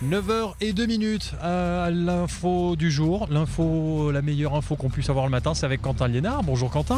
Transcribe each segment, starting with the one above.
9h02 à l'info du jour. La meilleure info qu'on puisse avoir le matin, c'est avec Quentin Liénard. Bonjour Quentin.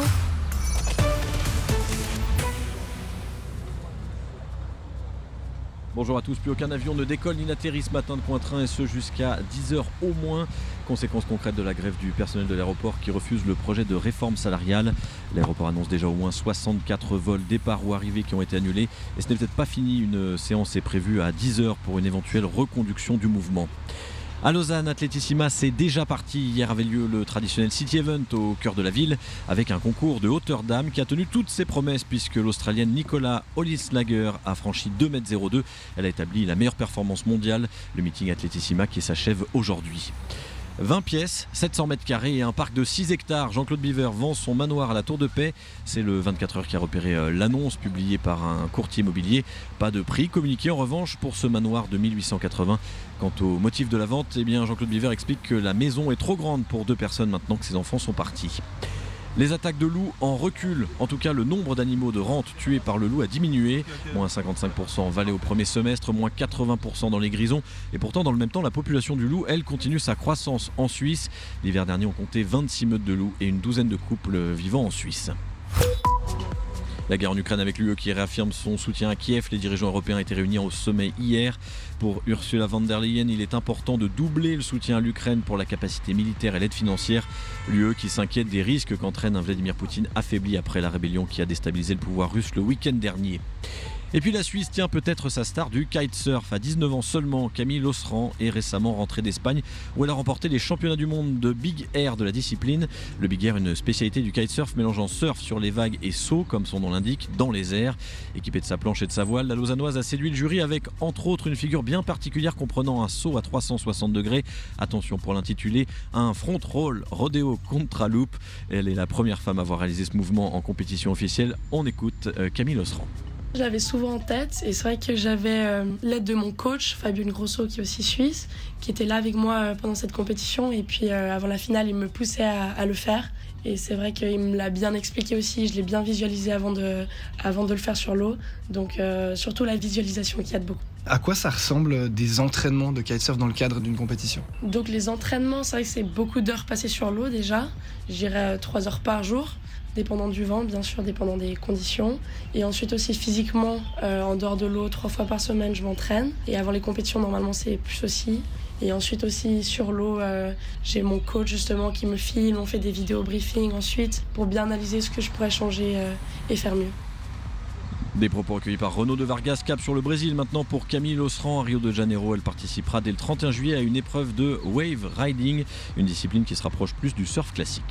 Bonjour à tous, plus aucun avion ne décolle ni n'atterrit ce matin de Cointrin et ce jusqu'à 10h au moins. Conséquence concrète de la grève du personnel de l'aéroport qui refuse le projet de réforme salariale. L'aéroport annonce déjà au moins 64 vols départ ou arrivées qui ont été annulés. Et ce n'est peut-être pas fini, une séance est prévue à 10h pour une éventuelle reconduction du mouvement. À Lausanne, Atletissima, c'est déjà parti. Hier avait lieu le traditionnel City Event au cœur de la ville avec un concours de hauteur d'âme qui a tenu toutes ses promesses puisque l'Australienne Nicola Hollislager a franchi 2,02 m. Elle a établi la meilleure performance mondiale. Le meeting Atletissima qui s'achève aujourd'hui. 20 pièces, 700 mètres carrés et un parc de 6 hectares. Jean-Claude Biver vend son manoir à la Tour de Paix. C'est le 24 heures qui a repéré l'annonce publiée par un courtier immobilier. Pas de prix communiqué en revanche pour ce manoir de 1880. Quant au motif de la vente, Jean-Claude Biver explique que la maison est trop grande pour 2 personnes maintenant que ses enfants sont partis. Les attaques de loups en recul. En tout cas, le nombre d'animaux de rente tués par le loup a diminué. Moins 55% en Valais au premier semestre, moins 80% dans les Grisons. Et pourtant, dans le même temps, la population du loup, elle, continue sa croissance en Suisse. L'hiver dernier, on comptait 26 meutes de loups et une douzaine de couples vivant en Suisse. La guerre en Ukraine avec l'UE qui réaffirme son soutien à Kiev. Les dirigeants européens étaient réunis au sommet hier. Pour Ursula von der Leyen, il est important de doubler le soutien à l'Ukraine pour la capacité militaire et l'aide financière. L'UE qui s'inquiète des risques qu'entraîne un Vladimir Poutine affaibli après la rébellion qui a déstabilisé le pouvoir russe le week-end dernier. Et puis la Suisse tient peut-être sa star du kitesurf. À 19 ans seulement, Camille Losserand est récemment rentrée d'Espagne où elle a remporté les championnats du monde de Big Air de la discipline. Le Big Air, une spécialité du kitesurf mélangeant surf sur les vagues et saut, comme son nom l'indique, dans les airs. Équipée de sa planche et de sa voile, la Lausannoise a séduit le jury avec entre autres une figure bien particulière comprenant un saut à 360 degrés. Attention pour l'intituler, un front roll rodeo contra loop. Elle est la première femme à avoir réalisé ce mouvement en compétition officielle. On écoute Camille Losserand. J'avais souvent en tête et c'est vrai que j'avais l'aide de mon coach Fabio Grosso qui est aussi suisse, qui était là avec moi pendant cette compétition et puis avant la finale il me poussait à le faire et c'est vrai qu'il me l'a bien expliqué aussi, je l'ai bien visualisé avant de le faire sur l'eau, donc surtout la visualisation qui aide beaucoup. À quoi ça ressemble des entraînements de kitesurf dans le cadre d'une compétition ? Donc les entraînements, c'est vrai que c'est beaucoup d'heures passées sur l'eau déjà, je dirais 3 heures par jour. Dépendant du vent, bien sûr, dépendant des conditions. Et ensuite aussi physiquement, en dehors de l'eau, 3 fois par semaine, je m'entraîne. Et avant les compétitions, normalement, c'est plus aussi. Et ensuite aussi sur l'eau, j'ai mon coach justement qui me filme, on fait des vidéos briefing ensuite pour bien analyser ce que je pourrais changer et faire mieux. Des propos recueillis par Renaud de Vargas. Cap sur le Brésil maintenant pour Camille Losserand à Rio de Janeiro. Elle participera dès le 31 juillet à une épreuve de wave riding, une discipline qui se rapproche plus du surf classique.